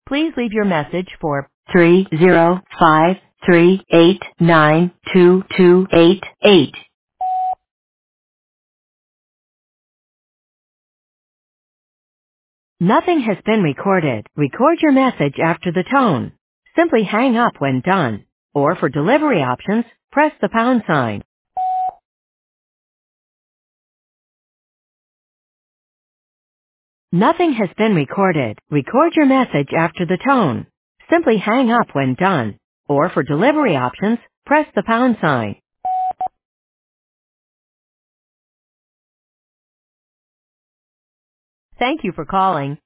Please leave your message for 30538922288. Nothing has been recorded. Record your message after the tone. Simply hang up when done. Or for delivery options, press the pound sign. Nothing has been recorded. Record your message after the tone. Simply hang up when done. Or for delivery options, press the pound sign. Thank you for calling